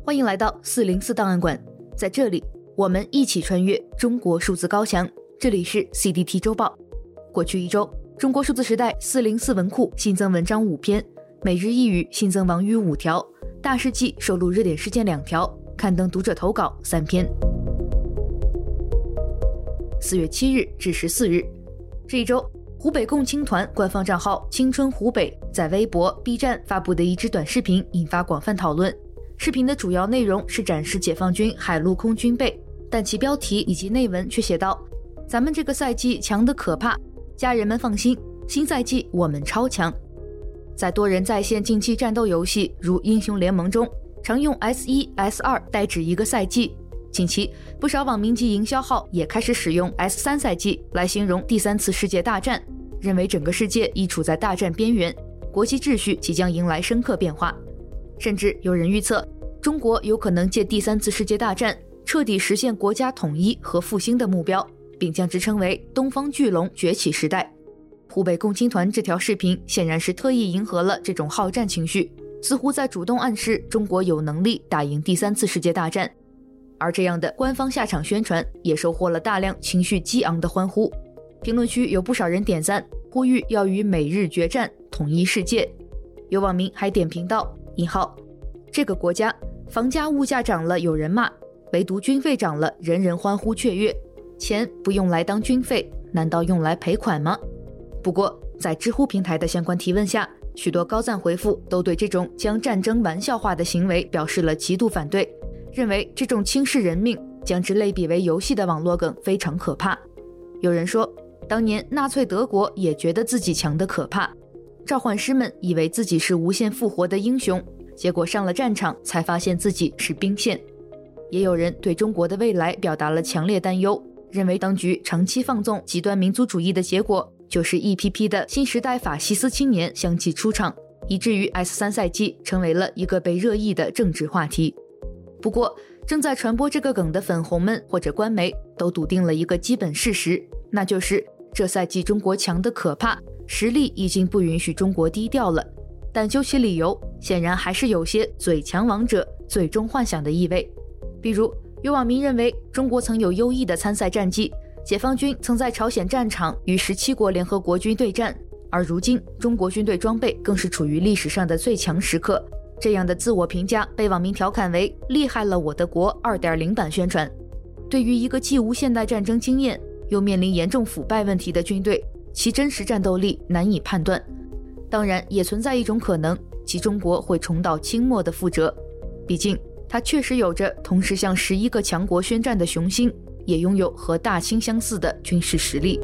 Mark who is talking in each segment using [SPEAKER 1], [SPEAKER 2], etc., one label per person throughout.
[SPEAKER 1] 欢迎来到404档案馆，在这里我们一起穿越中国数字高墙。这里是 CDT 周报。过去一周，中国数字时代404文库新增文章5篇，每日一语新增网语5条，大事记收录热点事件2条，刊登读者投稿3篇。4月7日至14日，这一周，湖北共青团官方账号青春湖北在微博、B 站发布的一支短视频引发广泛讨论。视频的主要内容是展示解放军海陆空军备，但其标题以及内文却写道：咱们这个赛季强得可怕，家人们放心，新赛季我们超强。在多人在线竞技战斗游戏如英雄联盟中，常用 S1、S2 代指一个赛季。近期不少网民及营销号也开始使用 S3 赛季来形容第3次世界大战，认为整个世界已处在大战边缘，国际秩序即将迎来深刻变化。甚至有人预测，中国有可能借第3次世界大战彻底实现国家统一和复兴的目标，并将之称为东方巨龙崛起时代。湖北共青团这条视频显然是特意迎合了这种好战情绪，似乎在主动暗示中国有能力打赢第3次世界大战。而这样的官方下场宣传也收获了大量情绪激昂的欢呼，评论区有不少人点赞，呼吁要与美日决战，统一世界。有网民还点评道：这个国家房价物价涨了有人骂，唯独军费涨了人人欢呼雀跃，钱不用来当军费，难道用来赔款吗？不过在知乎平台的相关提问下，许多高赞回复都对这种将战争玩笑化的行为表示了极度反对，认为这种轻视人命将之类比为游戏的网络梗非常可怕。有人说，当年纳粹德国也觉得自己强得可怕，召唤师们以为自己是无限复活的英雄，结果上了战场才发现自己是兵线。也有人对中国的未来表达了强烈担忧，认为当局长期放纵极端民族主义的结果，就是一批批的新时代法西斯青年相继出场，以至于 S3 赛季成为了一个被热议的政治话题。不过，正在传播这个梗的粉红们或者官媒都笃定了一个基本事实，那就是这赛季中国强得可怕，实力已经不允许中国低调了。但究其理由，显然还是有些嘴强王者最终幻想的意味。比如，有网民认为中国曾有优异的参赛战绩，解放军曾在朝鲜战场与17国联合国军对战，而如今中国军队装备更是处于历史上的最强时刻。这样的自我评价被网民调侃为厉害了我的国 2.0 版宣传。对于一个既无现代战争经验又面临严重腐败问题的军队，其真实战斗力难以判断。当然也存在一种可能，即中国会重蹈清末的覆辙，毕竟它确实有着同时向11个强国宣战的雄心，也拥有和大清相似的军事实力。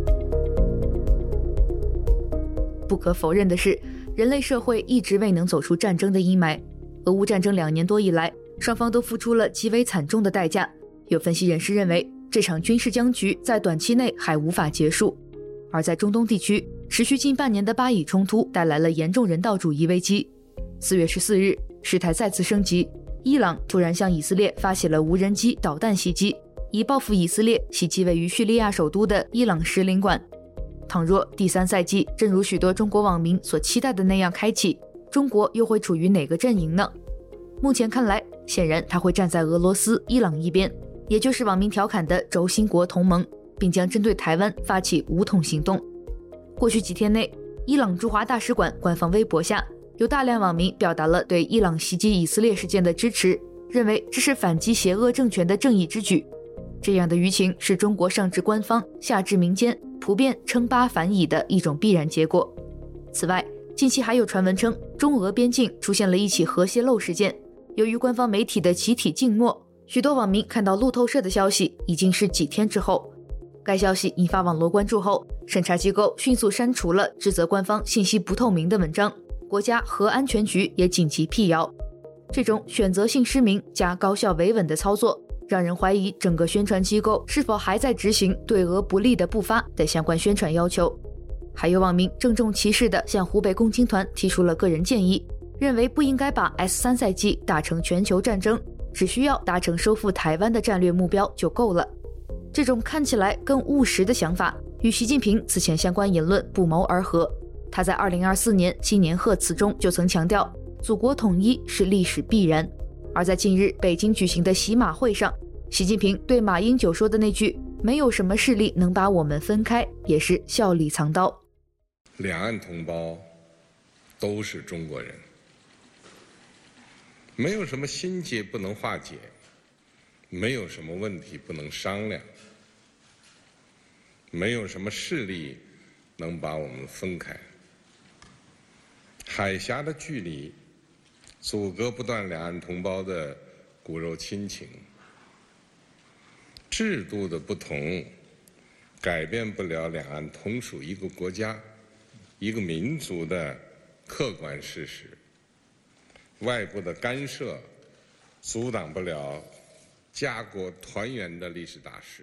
[SPEAKER 1] 不可否认的是，人类社会一直未能走出战争的阴霾。俄乌战争2年多以来，双方都付出了极为惨重的代价。有分析人士认为，这场军事僵局在短期内还无法结束。而在中东地区，持续近半年的巴以冲突带来了严重人道主义危机。4月14日，事态再次升级，伊朗突然向以色列发起了无人机导弹袭击，以报复以色列袭击位于叙利亚首都的伊朗使领馆。倘若第3赛季正如许多中国网民所期待的那样开启，中国又会处于哪个阵营呢？目前看来，显然他会站在俄罗斯、伊朗一边，也就是网民调侃的轴心国同盟，并将针对台湾发起武统行动。过去几天内，伊朗驻华大使馆官方微博下有大量网民表达了对伊朗袭击以色列事件的支持，认为这是反击邪恶政权的正义之举。这样的舆情是中国上至官方下至民间普遍称巴反以的一种必然结果。此外，近期还有传闻称中俄边境出现了一起核泄漏事件，由于官方媒体的集体静默，许多网民看到路透社的消息已经是几天之后。该消息引发网络关注后，审查机构迅速删除了指责官方信息不透明的文章，国家核安全局也紧急辟谣。这种选择性失明加高效维稳的操作，让人怀疑整个宣传机构是否还在执行对俄不利的步伐的相关宣传要求。还有网民郑重其事地向湖北共青团提出了个人建议，认为不应该把 S3 赛季打成全球战争，只需要达成收复台湾的战略目标就够了。这种看起来更务实的想法与习近平此前相关言论不谋而合。他在2024年新年贺词中就曾强调，祖国统一是历史必然。 而在近日北京举行的习马会上，习近平对马英九说的那句“没有什么势力能把我们分开”也是笑里藏刀。
[SPEAKER 2] 两岸同胞都是中国人，没有什么心结不能化解，没有什么问题不能商量，没有什么势力能把我们分开。海峡的距离阻隔不断两岸同胞的骨肉亲情，制度的不同改变不了两岸同属一个国家一个民族的客观事实，外部的干涉阻挡不了家国团圆的历史大事。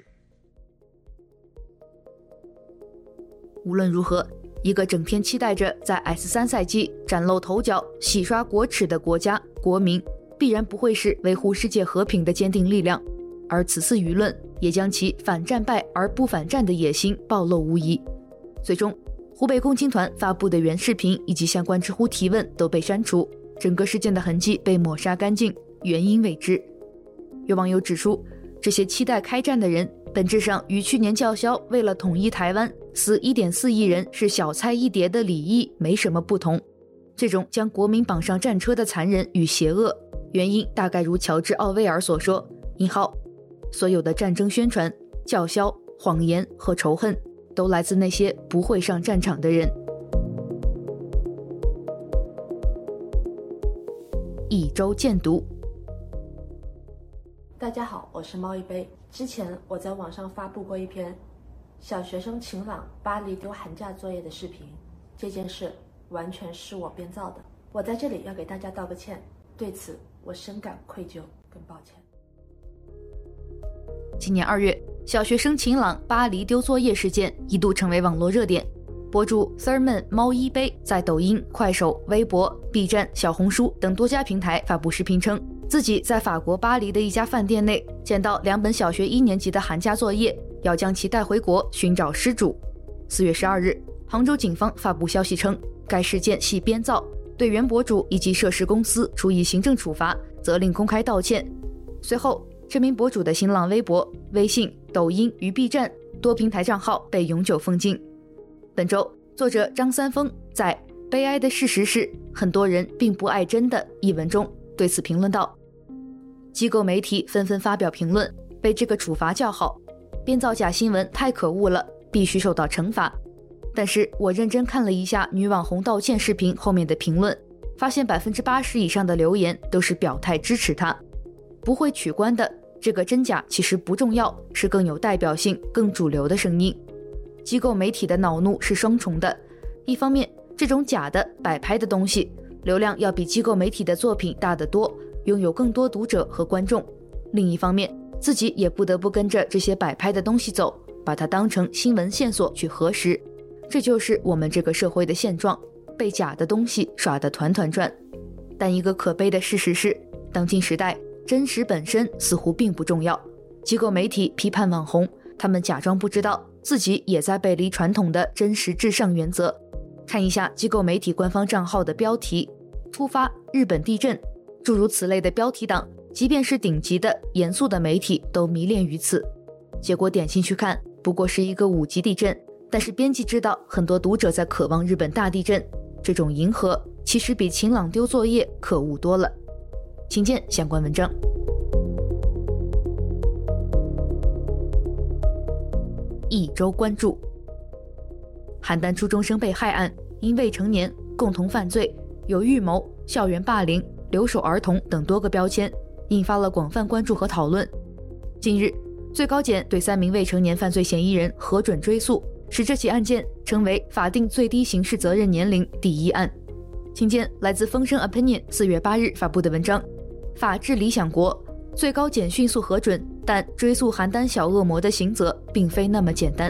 [SPEAKER 1] 无论如何，一个整天期待着在 S3 赛季崭露头角、洗刷国耻的国家国民，必然不会是维护世界和平的坚定力量，而此次舆论也将其反战败而不反战的野心暴露无遗。最终，湖北共青团发布的原视频以及相关知乎提问都被删除，整个事件的痕迹被抹杀干净，原因未知。有网友指出，这些期待开战的人本质上与去年叫嚣为了统一台湾死 1.4 亿人是小菜一碟的李毅没什么不同。这种将国民绑上战车的残忍与邪恶，原因大概如乔治·奥威尔所说：所有的战争宣传、叫嚣、谎言和仇恨都来自那些不会上战场的人。一周见读。
[SPEAKER 3] 大家好，我是猫一杯。之前我在网上发布过一篇小学生晴朗巴黎丢寒假作业的视频，这件事完全是我编造的，我在这里要给大家道个歉，对此我深感愧疚跟抱歉。
[SPEAKER 1] 今年2月，小学生晴朗巴黎丢作业事件一度成为网络热点。博主 Thurman 猫一杯在抖音、快手、微博、B 站、小红书等多家平台发布视频称，自己在法国巴黎的一家饭店内捡到2本小学1年级的寒假作业，要将其带回国寻找失主。4月12日，杭州警方发布消息称，该事件系编造，对原博主以及涉事公司处以行政处罚，责令公开道歉。随后，这名博主的新浪微博、微信、抖音与 B 站多平台账号被永久封禁。本周，作者张三丰在《悲哀的事实是，很多人并不爱真的》一文中对此评论道：机构媒体纷纷发表评论，为这个处罚叫好，编造假新闻太可恶了，必须受到惩罚。但是我认真看了一下女网红道歉视频后面的评论，发现 80% 以上的留言都是表态支持她。不会取关的，这个真假其实不重要，是更有代表性、更主流的声音。机构媒体的恼怒是双重的，一方面，这种假的摆拍的东西流量要比机构媒体的作品大得多，拥有更多读者和观众；另一方面，自己也不得不跟着这些摆拍的东西走，把它当成新闻线索去核实。这就是我们这个社会的现状，被假的东西耍得团团转。但一个可悲的事实是，当今时代，真实本身似乎并不重要。机构媒体批判网红，他们假装不知道自己也在背离传统的真实至上原则。看一下机构媒体官方账号的标题：突发日本地震，诸如此类的标题党，即便是顶级的严肃的媒体都迷恋于此。结果点进去看，不过是一个5级地震，但是编辑知道很多读者在渴望日本大地震，这种迎合其实比晴朗丢作业可恶多了。请见相关文章。一周关注：邯郸初中生被害案，因未成年、共同犯罪、有预谋、校园霸凌、留守儿童等多个标签，引发了广泛关注和讨论。近日，最高检对3名未成年犯罪嫌疑人核准追诉，使这起案件成为法定最低刑事责任年龄第1案。请见来自风声 Opinion 4月8日发布的文章：法治理想国，最高检迅速核准，但追诉邯郸小恶魔的刑责并非那么简单。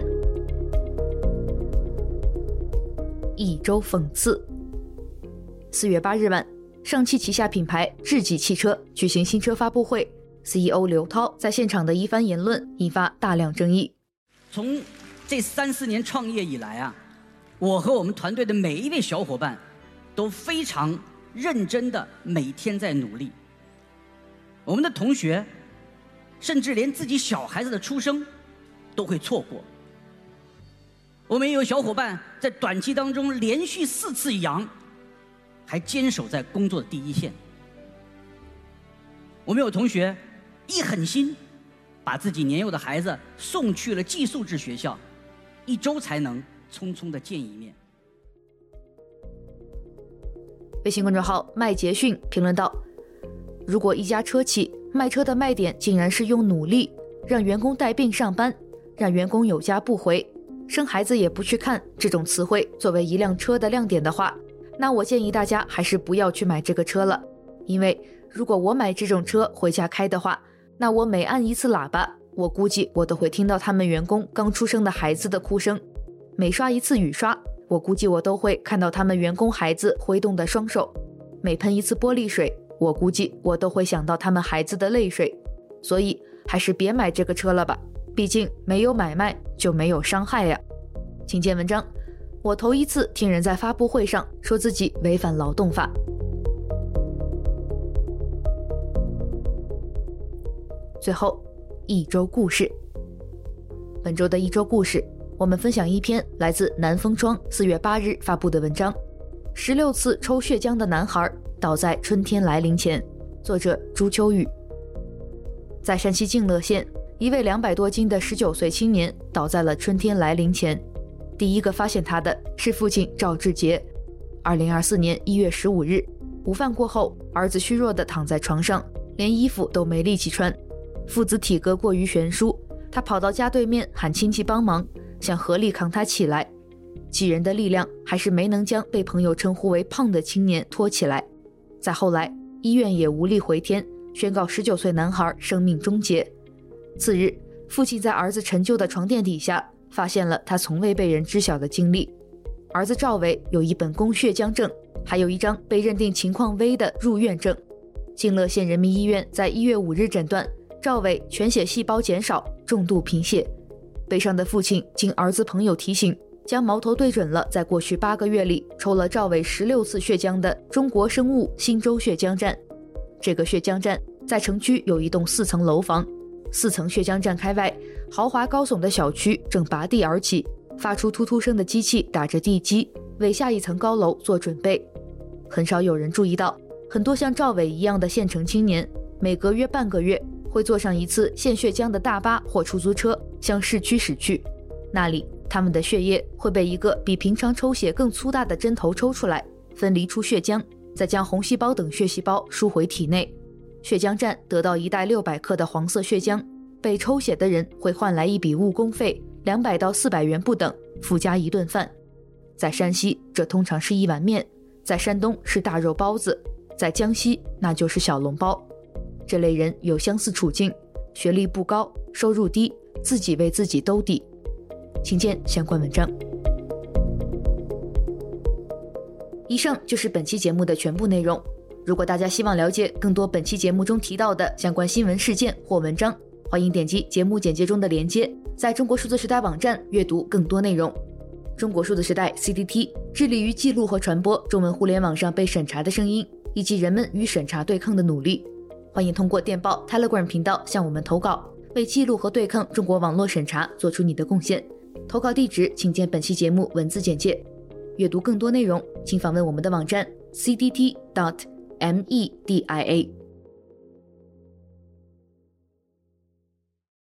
[SPEAKER 1] 一周讽刺。4月8日晚，上汽旗下品牌智己汽车举行新车发布会， CEO 刘涛在现场的一番言论引发大量争议。
[SPEAKER 4] 从这3-4年创业以来啊，我和我们团队的每一位小伙伴都非常认真的每天在努力。 我们的同学甚至连自己小孩子的出生都会错过。我们也有小伙伴在短期当中连续4次阳，还坚守在工作的第一线。我们有同学一狠心把自己年幼的孩子送去了寄宿制学校，1周才能匆匆的见一面。
[SPEAKER 1] 微信公众号麦杰逊评论道，如果一家车企卖车的卖点竟然是用努力让员工带病上班，让员工有家不回，生孩子也不去看这种词汇作为一辆车的亮点的话，那我建议大家还是不要去买这个车了。因为如果我买这种车回家开的话，那我每按一次喇叭，我估计我都会听到他们员工刚出生的孩子的哭声，每刷一次雨刷，我估计我都会看到他们员工孩子挥动的双手，每喷一次玻璃水，我估计我都会想到他们孩子的泪水。所以还是别买这个车了吧，毕竟没有买卖就没有伤害呀。请见文章，我头一次听人在发布会上说自己违反劳动法。最后一周故事，本周的一周故事，我们分享一篇来自南风窗4月8日发布的文章，16次抽血浆的男孩倒在春天来临前，作者朱秋雨。在山西泾乐县，一位200多斤的19岁青年倒在了春天来临前，第一个发现他的是父亲赵志杰。2024年1月15日，午饭过后，儿子虚弱地躺在床上，连衣服都没力气穿。父子体格过于悬殊，他跑到家对面喊亲戚帮忙，想合力扛他起来。几人的力量还是没能将被朋友称呼为胖的青年拖起来。再后来，医院也无力回天，宣告19岁男孩生命终结。次日，父亲在儿子陈旧的床垫底下发现了他从未被人知晓的经历。儿子赵伟有一本供血浆证，还有一张被认定情况危的入院证。泾乐县人民医院在1月5日诊断赵伟全血细胞减少，重度贫血。悲伤的父亲经儿子朋友提醒，将矛头对准了在过去8个月里抽了赵伟16次血浆的中国生物新洲血浆站。这个血浆站在城区有一栋4层楼房，4层血浆站开外，豪华高耸的小区正拔地而起，发出突突声的机器打着地基，为下一层高楼做准备。很少有人注意到，很多像赵伟一样的县城青年，每隔约半个月会坐上一次献血浆的大巴或出租车向市区驶去，那里他们的血液会被一个比平常抽血更粗大的针头抽出来，分离出血浆，再将红细胞等血细胞输回体内。血浆站得到1袋600克的黄色血浆，被抽血的人会换来一笔误工费200到400元不等，附加一顿饭。在山西，这通常是一碗面；在山东是大肉包子；在江西，那就是小笼包。这类人有相似处境，学历不高，收入低，自己为自己兜底。请见相关文章。以上就是本期节目的全部内容。如果大家希望了解更多本期节目中提到的相关新闻事件或文章，欢迎点击节目简介中的连接，在中国数字时代网站阅读更多内容。中国数字时代 CDT 致力于记录和传播中文互联网上被审查的声音，以及人们与审查对抗的努力。欢迎通过电报 Telegram 频道向我们投稿，为记录和对抗中国网络审查做出你的贡献。投稿地址请见本期节目文字简介。阅读更多内容，请访问我们的网站 cdt.media。